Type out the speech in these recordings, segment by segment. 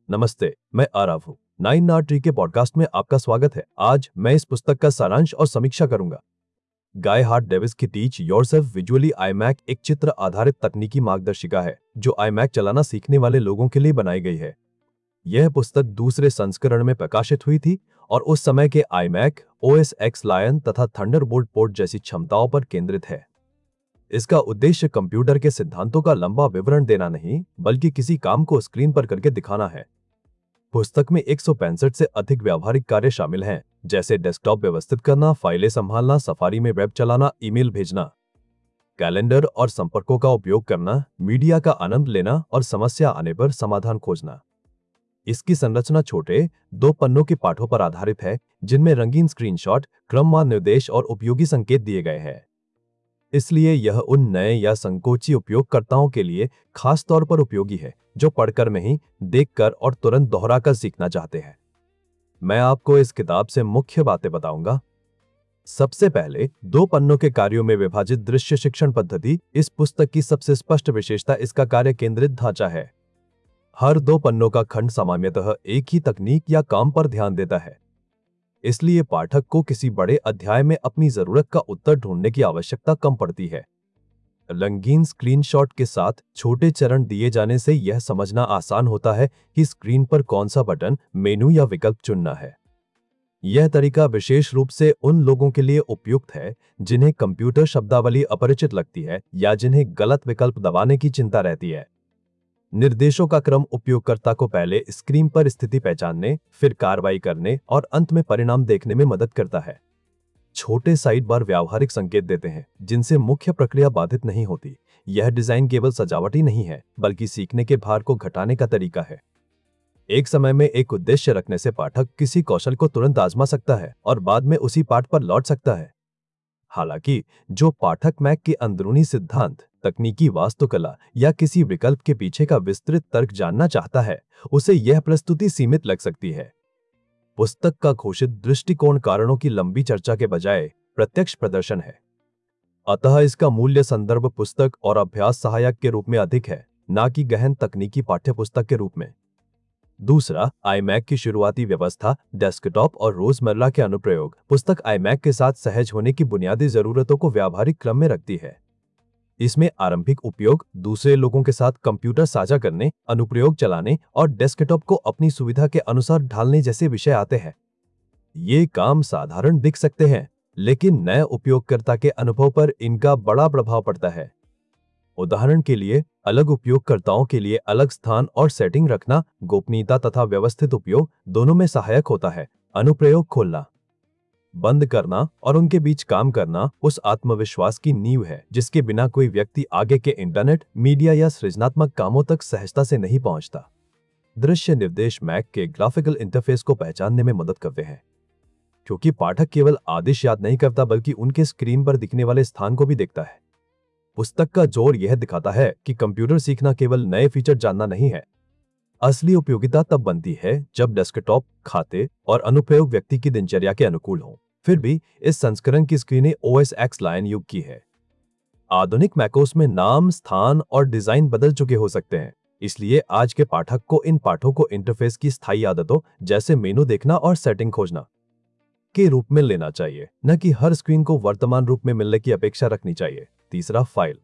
नमस्ते, मैं आरव हूँ। 9 के पॉडकास्ट में आपका स्वागत है। आज मैं इस पुस्तक का सारांश और समीक्षा करूंगा। गाय हार्ट डेविस की टीच योरसेल्फ विजुअली iMac एक चित्र आधारित तकनीकी मार्गदर्शिका है जो iMac चलाना सीखने वाले लोगों के लिए बनाई गई है। यह पुस्तक दूसरे संस्करण में प्रकाशित हुई थी और उस समय के iMac, OS X Lion तथा थंडरबोल्ट पोर्ट जैसी क्षमताओं पर केंद्रित है। इसका उद्देश्य कंप्यूटर के सिद्धांतों का लंबा विवरण देना नहीं, बल्कि किसी काम को स्क्रीन पर करके दिखाना है। पुस्तक में 165 से अधिक व्यावहारिक कार्य शामिल हैं, जैसे डेस्कटॉप व्यवस्थित करना, फाइलें संभालना, सफारी में वेब चलाना, ईमेल भेजना, कैलेंडर और संपर्कों का उपयोग करना, मीडिया का आनंद लेना और समस्या आने पर समाधान खोजना। इसकी संरचना छोटे 2 पन्नों के पाठों पर आधारित है, जिनमें रंगीन स्क्रीनशॉट, क्रमवार निर्देश और उपयोगी संकेत दिए गए हैं। इसलिए यह उन नए या संकोची उपयोगकर्ताओं के लिए खास तौर पर उपयोगी है जो पढ़कर नहीं, देखकर और तुरंत दोहराकर सीखना चाहते हैं। मैं आपको इस किताब से मुख्य बातें बताऊंगा। सबसे पहले 2 पन्नों के कार्यों में विभाजित दृश्य शिक्षण पद्धति। इस पुस्तक की सबसे स्पष्ट विशेषता इसका कार्य केंद्रित ढांचा है। हर 2 पन्नों का खंड सामान्यतः एक ही तकनीक या काम पर ध्यान देता है। इसलिए पाठक को किसी बड़े अध्याय में अपनी जरूरत का उत्तर ढूंढने की आवश्यकता कम पड़ती है। रंगीन स्क्रीनशॉट के साथ छोटे चरण दिए जाने से यह समझना आसान होता है कि स्क्रीन पर कौन सा बटन, मेनू या विकल्प चुनना है। यह तरीका विशेष रूप से उन लोगों के लिए उपयुक्त है जिन्हें कंप्यूटर शब्दावली अपरिचित लगती है या जिन्हें गलत विकल्प दबाने की चिंता रहती है। निर्देशों का क्रम उपयोगकर्ता को पहले स्क्रीन पर स्थिति पहचानने, फिर कार्रवाई करने और अंत में परिणाम देखने में मदद करता है। छोटे साइड बार व्यावहारिक संकेत देते हैं जिनसे मुख्य प्रक्रिया बाधित नहीं होती। यह डिजाइन केवल सजावटी नहीं है, बल्कि सीखने के भार को घटाने का तरीका है। एक समय में एक उद्देश्य रखने से पाठक किसी कौशल को तुरंत आजमा सकता है और बाद में उसी पाठ पर लौट सकता है। हालांकि जो पाठक मैक के अंदरूनी सिद्धांत, तकनीकी वास्तुकला या किसी विकल्प के पीछे का विस्तृत तर्क जानना चाहता है, उसे यह प्रस्तुति सीमित लग सकती है। पुस्तक का घोषित दृष्टिकोण कारणों की लंबी चर्चा के बजाय प्रत्यक्ष प्रदर्शन है। अतः इसका मूल्य संदर्भ पुस्तक और अभ्यास सहायक के रूप में अधिक है, न कि गहन तकनीकी पाठ्यपुस्तक के रूप में। दूसरा, iMac की शुरुआती व्यवस्था, डेस्कटॉप और रोजमर्रा के अनुप्रयोग। पुस्तक iMac के साथ सहज होने की बुनियादी जरूरतों को व्यावहारिक क्रम में रखती है। इसमें आरंभिक उपयोग, दूसरे लोगों के साथ कंप्यूटर साझा करने, अनुप्रयोग चलाने और डेस्कटॉप को अपनी सुविधा के अनुसार ढालने जैसे विषय आते हैं। ये काम साधारण दिख सकते हैं, लेकिन नए उपयोगकर्ता के अनुभव पर इनका बड़ा प्रभाव पड़ता है। उदाहरण के लिए, अलग उपयोगकर्ताओं के लिए अलग स्थान और सेटिंग रखना गोपनीयता तथा व्यवस्थित उपयोग दोनों में सहायक होता है। अनुप्रयोग खोलना, बंद करना और उनके बीच काम करना उस आत्मविश्वास की नींव है जिसके बिना कोई व्यक्ति आगे के इंटरनेट, मीडिया या सृजनात्मक कामों तक सहजता से नहीं पहुंचता। दृश्य निर्देश मैक के ग्राफिकल इंटरफेस को पहचानने में मदद करते हैं, क्योंकि पाठक केवल आदेश याद नहीं करता बल्कि उनके स्क्रीन पर दिखने वाले स्थान को भी देखता है। पुस्तक का जोर यह दिखाता है कि कंप्यूटर सीखना केवल नए फीचर जानना नहीं है। असली उपयोगिता तब बनती है जब डेस्कटॉप, खाते और अनुप्रयोग व्यक्ति की दिनचर्या के अनुकूल हों। फिर भी इस संस्करण की स्क्रीनें OS X Lion युग की है। आधुनिक मैकोस में नाम, स्थान और डिजाइन बदल चुके हो सकते हैं, इसलिए आज के पाठक को इन पाठों को इंटरफेस की स्थायी आदतों जैसे मेनू देखना और सेटिंग खोजना के रूप में लेना चाहिए, न कि हर स्क्रीन को वर्तमान रूप में मिलने की अपेक्षा रखनी चाहिए। तीसरा, फाइल,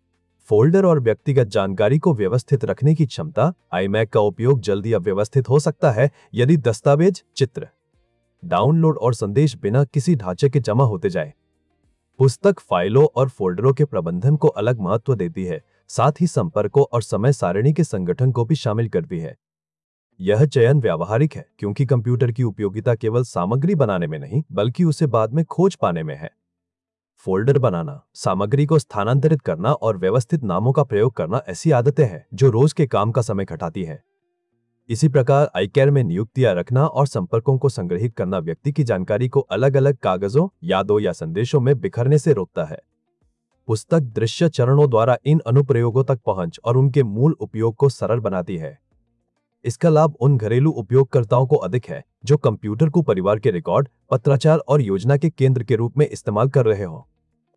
फोल्डर और व्यक्तिगत जानकारी को व्यवस्थित रखने की क्षमता। iMac का उपयोग जल्दी अव्यवस्थित हो सकता है यदि दस्तावेज, चित्र, डाउनलोड और संदेश बिना किसी ढांचे के जमा होते जाए। पुस्तक फाइलों और फोल्डरों के प्रबंधन को अलग महत्व देती है, साथ ही संपर्कों और समय सारणी के संगठन को भी शामिल करती है। यह चयन व्यावहारिक है क्योंकि कंप्यूटर की उपयोगिता केवल सामग्री बनाने में नहीं, बल्कि उसे बाद में खोज पाने में है। फोल्डर बनाना, सामग्री को स्थानांतरित करना और व्यवस्थित नामों का प्रयोग करना ऐसी आदतें हैं जो रोज के काम का समय घटाती है। इसी प्रकार iCare में नियुक्तियां रखना और संपर्कों को संग्रहित करना व्यक्ति की जानकारी को अलग अलग कागजों, यादों या संदेशों में बिखरने से रोकता है। पुस्तक दृश्य चरणों द्वारा इन अनुप्रयोगों तक पहुंच और उनके मूल उपयोग को सरल बनाती है। इसका लाभ उन घरेलू उपयोगकर्ताओं को अधिक है जो कंप्यूटर को परिवार के रिकॉर्ड, पत्राचार और योजना के केंद्र के रूप में इस्तेमाल कर रहे हों।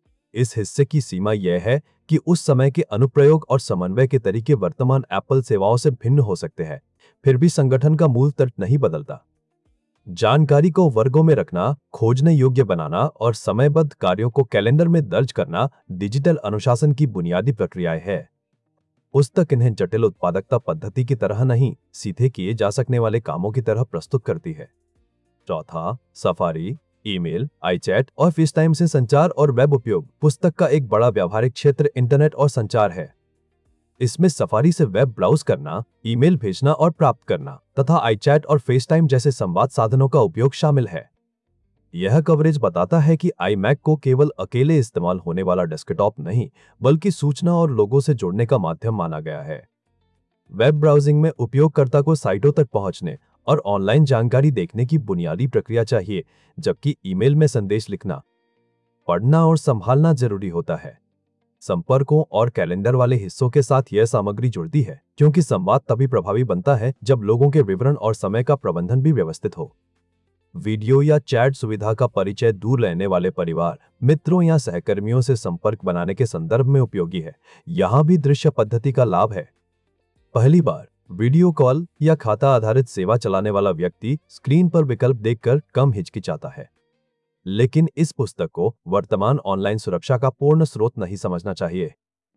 इस हिस्से की सीमा यह है कि उस समय के अनुप्रयोग और समन्वय के तरीके वर्तमान एप्पल सेवाओं से भिन्न हो सकते हैं। फिर भी संगठन का मूल तर्क नहीं बदलता। जानकारी को वर्गों में रखना, खोजने योग्य बनाना और समयबद्ध कार्यों को कैलेंडर में दर्ज करना डिजिटल अनुशासन की बुनियादी प्रक्रियाएं हैं। पुस्तक इन्हें जटिल उत्पादकता पद्धति की तरह नहीं, सीधे किए जा सकने वाले कामों की तरह प्रस्तुत करती है। चौथा, सफारी, ईमेल, आईचैट और फेसटाइम से संचार और वेब उपयोग। पुस्तक का एक बड़ा व्यावहारिक क्षेत्र इंटरनेट और संचार है। इसमें सफारी से वेब ब्राउज करना, ईमेल भेजना और प्राप्त करना तथा आईचैट और फेसटाइम जैसे संवाद साधनों का उपयोग शामिल है। यह कवरेज बताता है कि आईमैक को केवल अकेले इस्तेमाल होने वाला डेस्कटॉप नहीं, बल्कि सूचना और लोगों से जुड़ने का माध्यम माना गया है। वेब ब्राउजिंग में उपयोगकर्ता को साइटों तक पहुंचने और ऑनलाइन जानकारी देखने की बुनियादी प्रक्रिया चाहिए, जबकि ईमेल में संदेश लिखना, पढ़ना और संभालना जरूरी होता है। संपर्कों और कैलेंडर वाले हिस्सों के साथ यह सामग्री जुड़ती है, क्योंकि संवाद तभी प्रभावी बनता है जब लोगों के विवरण और समय का प्रबंधन भी व्यवस्थित हो। वीडियो या चैट सुविधा का परिचय दूर रहने वाले परिवार, मित्रों या सहकर्मियों से संपर्क बनाने के संदर्भ में उपयोगी है। यहाँ भी दृश्य पद्धति का लाभ है। पहली बार वीडियो कॉल या खाता आधारित सेवा चलाने वाला व्यक्ति स्क्रीन पर विकल्प देखकर कम हिचकिचाता है। लेकिन इस पुस्तक को वर्तमान ऑनलाइन सुरक्षा का पूर्ण स्रोत नहीं समझना चाहिए।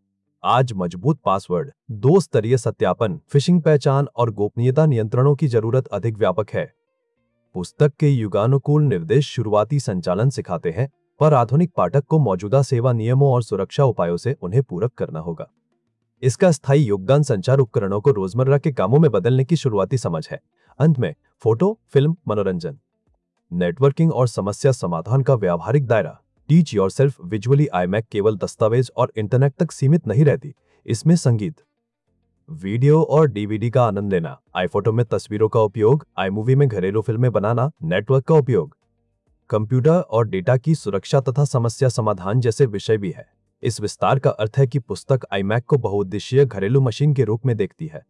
आज मजबूत पासवर्ड, दो स्तरीय सत्यापन, फिशिंग पहचान और गोपनीयता नियंत्रणों की जरूरत अधिक व्यापक है। पुस्तक के युगानुकूल निर्देश शुरुआती संचालन सिखाते हैं, पर आधुनिक पाठक को मौजूदा सेवा नियमों और सुरक्षा उपायों से उन्हें पूरक करना होगा। इसका स्थायी योगदान संचार उपकरणों को रोजमर्रा के कामों में बदलने की शुरुआती समझ है। अंत में फोटो, फिल्म, मनोरंजन, नेटवर्किंग और समस्या समाधान का व्यावहारिक दायरा। टीच योरसेल्फ विजुअली आईमैक केवल दस्तावेज और इंटरनेट तक सीमित नहीं रहती। इसमें संगीत, वीडियो और डीवीडी का आनंद लेना, आईफोटो में तस्वीरों का उपयोग, आईमूवी में घरेलू फिल्में बनाना, नेटवर्क का उपयोग, कंप्यूटर और डेटा की सुरक्षा तथा समस्या समाधान जैसे विषय भी है। इस विस्तार का अर्थ है कि पुस्तक आईमैक को बहुउद्देशीय घरेलू मशीन के रूप में देखती है।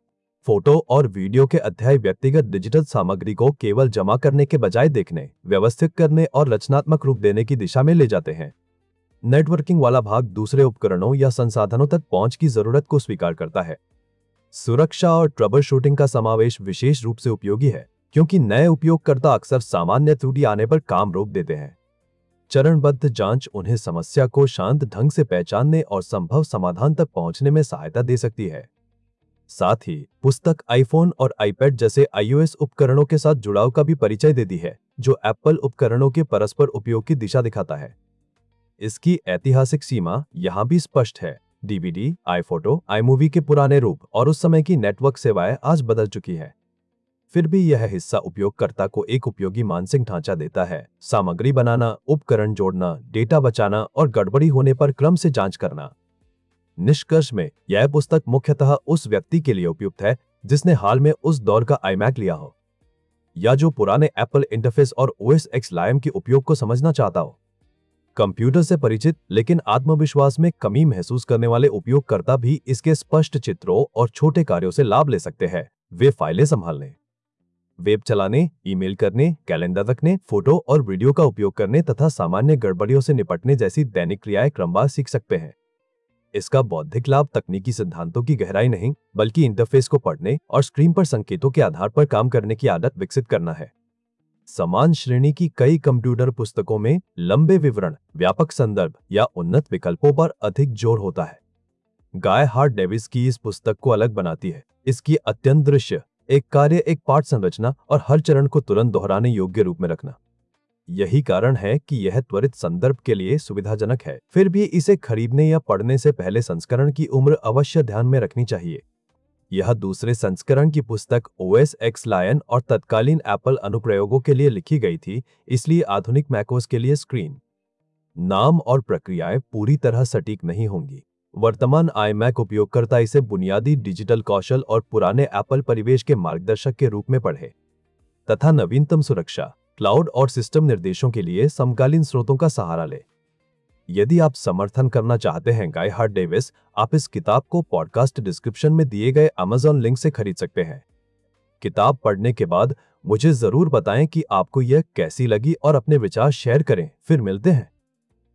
फोटो और वीडियो के अध्याय व्यक्तिगत डिजिटल सामग्री को केवल जमा करने के बजाय देखने, व्यवस्थित करने और रचनात्मक रूप देने की दिशा में ले जाते हैं। नेटवर्किंग वाला भाग दूसरे उपकरणों या संसाधनों तक पहुंच की जरूरत को स्वीकार करता है। सुरक्षा और ट्रबल शूटिंग का समावेश विशेष रूप से उपयोगी है, क्योंकि नए उपयोगकर्ता अक्सर सामान्य त्रुटि आने पर काम रोक देते हैं। चरणबद्ध जांच उन्हें समस्या को शांत ढंग से पहचानने और संभव समाधान तक पहुंचने में सहायता दे सकती है। साथ ही पुस्तक आईफोन और आईपैड जैसे iOS उपकरणों के साथ जुड़ाव का भी परिचय देती है, जो एप्पल उपकरणों के परस्पर उपयोग की दिशा दिखाता है। इसकी ऐतिहासिक सीमा यहाँ भी स्पष्ट है। डीवीडी, आईफोटो, आईमूवी के पुराने रूप और उस समय की नेटवर्क सेवाएं आज बदल चुकी है। फिर भी यह हिस्सा उपयोगकर्ता को एक उपयोगी मानसिक ढांचा देता है। सामग्री बनाना, उपकरण जोड़ना, डेटा बचाना और गड़बड़ी होने पर क्रम से जांच करना। निष्कर्ष में यह पुस्तक मुख्यतः उस व्यक्ति के लिए उपयुक्त है जिसने हाल में उस दौर का आईमैक लिया हो, या जो पुराने एप्पल इंटरफेस और OS X लाइम के उपयोग को समझना चाहता हो। कंप्यूटर से परिचित लेकिन आत्मविश्वास में कमी महसूस करने वाले उपयोगकर्ता भी इसके स्पष्ट चित्रों और छोटे कार्यों से लाभ ले सकते हैं। वे फाइलें संभालने, वेब चलाने, ईमेल करने, कैलेंडर रखने, फोटो और वीडियो का उपयोग करने तथा सामान्य गड़बड़ियों से निपटने जैसी दैनिक क्रियाएं क्रमवार सीख सकते हैं। इसका बौद्धिक लाभ तकनीकी सिद्धांतों की गहराई नहीं, बल्कि इंटरफेस को पढ़ने और स्क्रीन पर संकेतों के आधार पर काम करने की आदत विकसित करना है। समान श्रेणी की कई कंप्यूटर पुस्तकों में लंबे विवरण, व्यापक संदर्भ या उन्नत विकल्पों पर अधिक जोर होता है। गाय हार्ड डेविस की इस पुस्तक को अलग बनाती है इसकी अत्यंत दृश्य, एक कार्य, एक पाठ संरचना और हर चरण को तुरंत दोहराने योग्य रूप में रखना। यही कारण है कि यह त्वरित संदर्भ के लिए सुविधाजनक है। फिर भी इसे खरीदने या पढ़ने से पहले संस्करण की उम्र अवश्य ध्यान में रखनी चाहिए। यह दूसरे संस्करण की पुस्तक OS X लायन और तत्कालीन एप्पल अनुप्रयोगों के लिए लिखी गई थी, इसलिए आधुनिक मैकओएस के लिए स्क्रीन, नाम और प्रक्रियाएं पूरी तरह सटीक नहीं होंगी। वर्तमान iMac उपयोगकर्ता इसे बुनियादी डिजिटल कौशल और पुराने एप्पल परिवेश के मार्गदर्शक के रूप में पढ़े तथा नवीनतम सुरक्षा, क्लाउड और सिस्टम निर्देशों के लिए समकालीन स्रोतों का सहारा ले। यदि आप समर्थन करना चाहते हैं गाय हार्ड डेविस, आप इस किताब को पॉडकास्ट डिस्क्रिप्शन में दिए गए Amazon लिंक से खरीद सकते हैं। किताब पढ़ने के बाद मुझे जरूर बताएं कि आपको यह कैसी लगी और अपने विचार शेयर करें। फिर मिलते हैं।